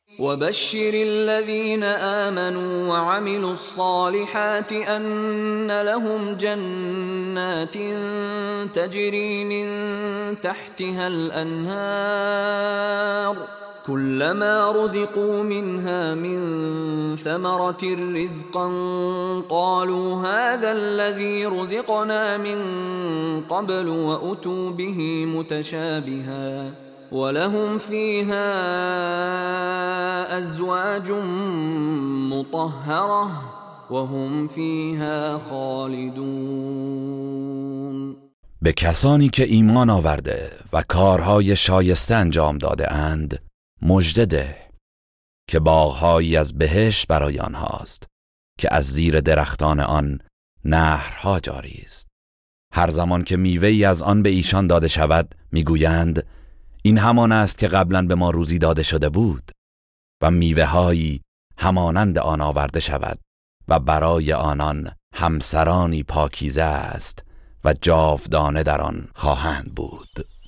وبشر الذين آمنوا وعملوا الصالحات أن لهم جنات تجري من تحتها الأنهار كلما رزقوا منها من ثمرة رزقا قالوا هذا الذي رزقنا من قبل وأتوا به متشابها ولهم فيها أزواج مطهرة وهم فيها خالدون. به کسانی که ایمان آورده و کارهای شایسته انجام داده اند مژده ده که باغهایی از بهشت برای آنهاست که از زیر درختان آن نهرها جاری است. هر زمان که میوه‌ای از آن به ایشان داده شود میگویند این همان است که قبلا به ما روزی داده شده بود و میوه‌هایی همانند آن آورده شود و برای آنان همسرانی پاکیزه است و جاودانه در آن خواهند بود.